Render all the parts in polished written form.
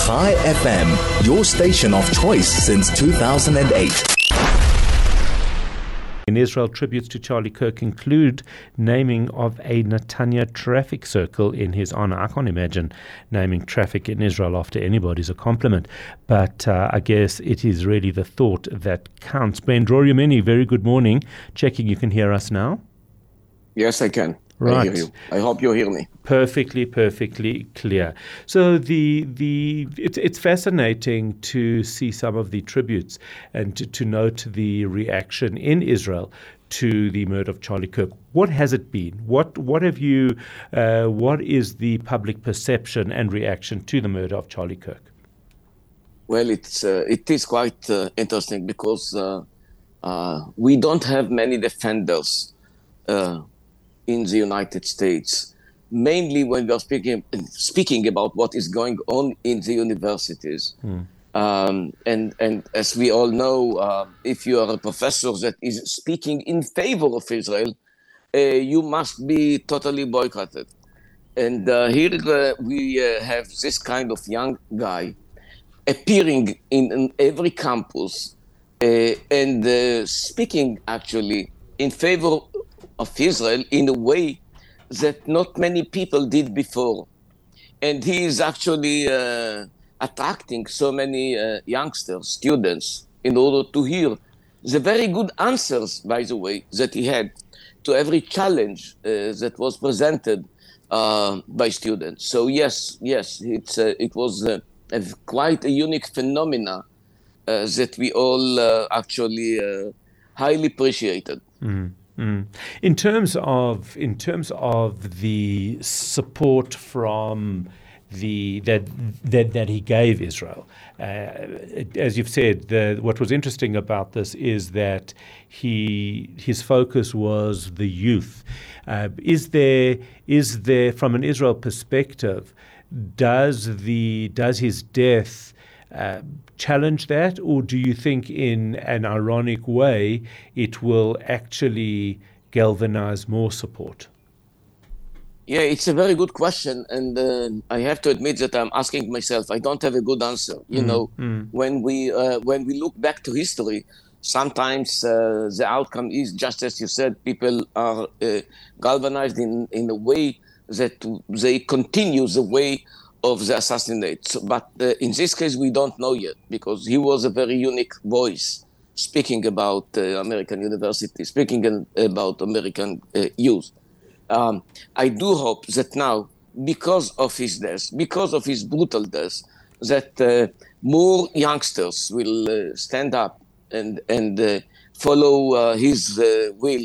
Chai FM, your station of choice since 2008. In Israel, tributes to Charlie Kirk include naming of a Netanya traffic circle in his honor. I can't imagine naming traffic in Israel after anybody's a compliment, but I guess it is really the thought that counts. Ben Dror-Yemeni, very good morning. Checking you can hear us now. Yes, I can. Right. I hear you. I hope you hear me. Perfectly clear. So it's fascinating to see some of the tributes and to note the reaction in Israel to the murder of Charlie Kirk. What has it been? What is the public perception and reaction to the murder of Charlie Kirk? Well, it is quite interesting because we don't have many defenders in the United States, mainly when we are speaking about what is going on in the universities. And as we all know, if you are a professor that is speaking in favor of Israel, you must be totally boycotted. And here we have this kind of young guy appearing in every campus and speaking actually in favor of Israel in a way that not many people did before. And he is actually attracting so many youngsters, students, in order to hear the very good answers, by the way, that he had to every challenge that was presented by students. So yes, it was quite a unique phenomena that we all actually highly appreciated. In terms of the support from that he gave Israel, as you've said, what was interesting about this is that his focus was the youth. Is there from an Israel perspective, does his death challenge that, or do you think in an ironic way it will actually galvanize more support? Yeah, it's a very good question, and I have to admit that I'm asking myself. I don't have a good answer. When we look back to history, sometimes the outcome is just as you said. People are galvanized in a way that they continue the way of the assassinate. But in this case, we don't know yet, because he was a very unique voice speaking about American university, speaking about American youth. I do hope that now, because of his death, because of his brutal death, that more youngsters will stand up and follow his will.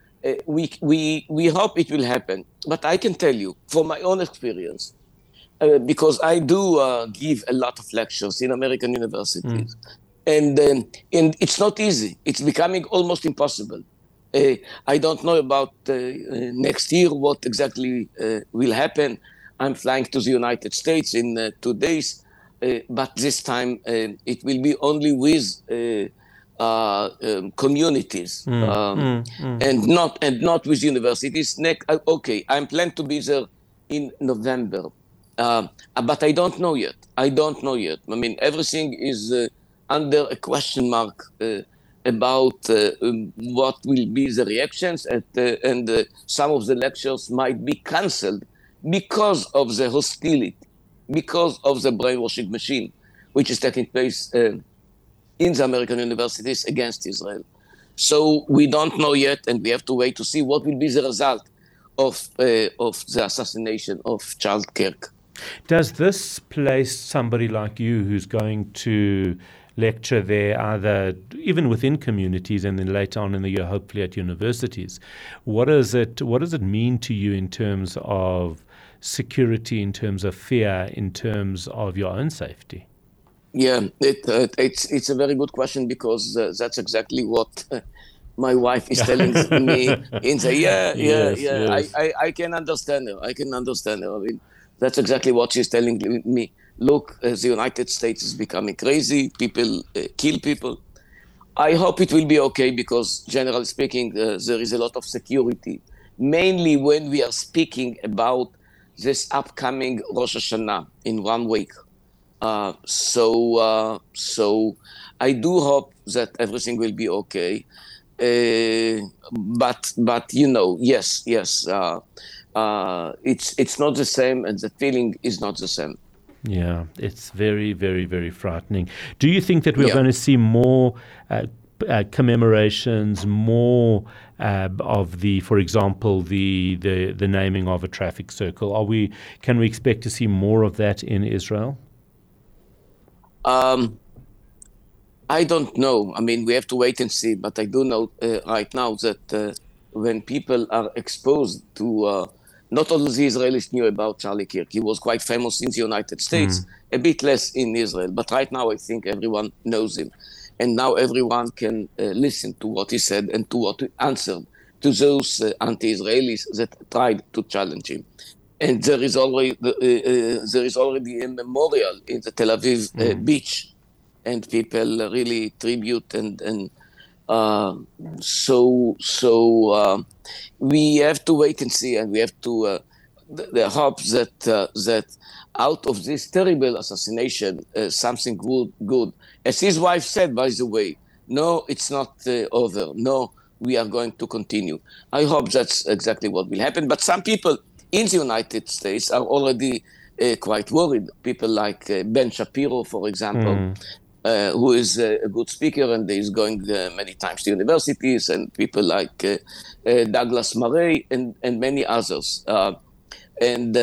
We hope it will happen. But I can tell you, from my own experience, because I do give a lot of lectures in American universities. And it's not easy. It's becoming almost impossible. I don't know about next year what exactly will happen. I'm flying to the United States in 2 days, but this time it will be only with communities and not with universities. Okay, I'm planned to be there in November. But I don't know yet. I mean, everything is under a question mark about what will be the reactions, and some of the lectures might be cancelled because of the hostility, because of the brainwashing machine, which is taking place in the American universities against Israel. So we don't know yet, and we have to wait to see what will be the result of the assassination of Charles Kirk. Does this place somebody like you who's going to lecture there, either even within communities and then later on in the year, hopefully at universities, what does it mean to you in terms of security, in terms of fear, in terms of your own safety? Yeah, it's a very good question, because that's exactly what my wife is telling me. I can understand her. I mean, that's exactly what she's telling me. Look, the United States is becoming crazy. People kill people. I hope it will be okay, because generally speaking, there is a lot of security, mainly when we are speaking about this upcoming Rosh Hashanah in 1 week. So I do hope that everything will be okay. But yes, it's not the same, and the feeling is not the same. Yeah, it's very, very, very frightening. Do you think that we're Yeah. going to see more commemorations, more of the, for example, the naming of a traffic circle? Can we expect to see more of that in Israel? I don't know. I mean, we have to wait and see. But I do know right now that when people are exposed to, not all the Israelis knew about Charlie Kirk. He was quite famous in the United States, a bit less in Israel. But right now, I think everyone knows him. And now everyone can listen to what he said and to what he answered to those anti-Israelis that tried to challenge him. And there is already a memorial in the Tel Aviv beach, and people really tribute and we have to wait and see, and we have to the hope that out of this terrible assassination something good. As his wife said, by the way, no, it's not over. No, we are going to continue. I hope that's exactly what will happen. But some people in the United States are already quite worried. People like Ben Shapiro, for example, who is a good speaker and is going many times to universities, and people like Douglas Murray and many others. And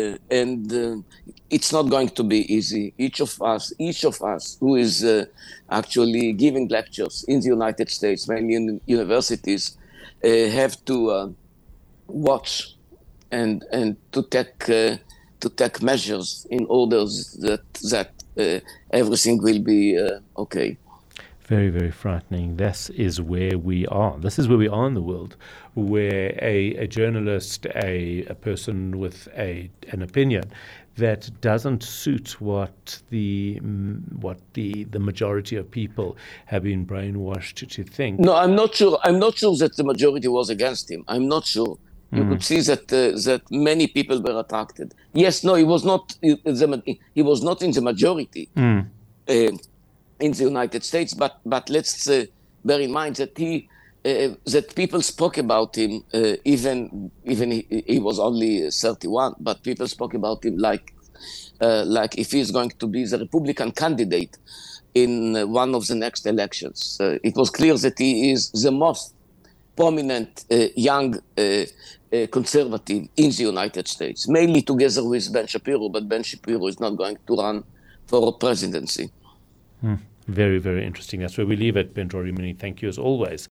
it's not going to be easy. Each of us who is actually giving lectures in the United States, mainly in universities, have to watch and to take measures in order that everything will be okay. Very, very frightening. This is where we are. This is where we are in the world, where a journalist, a person with an opinion that doesn't suit what the majority of people have been brainwashed to think. No, I'm not sure that the majority was against him. I'm not sure. You could see that many people were attracted. Yes, no, he was not in the majority in the United States. But let's bear in mind that that people spoke about him even he was only 31. But people spoke about him like if he's going to be the Republican candidate in one of the next elections. It was clear that he is the most prominent young conservative in the United States, mainly together with Ben Shapiro, but Ben Shapiro is not going to run for presidency. Very, very interesting. That's where we leave it, Ben Rimini. Thank you as always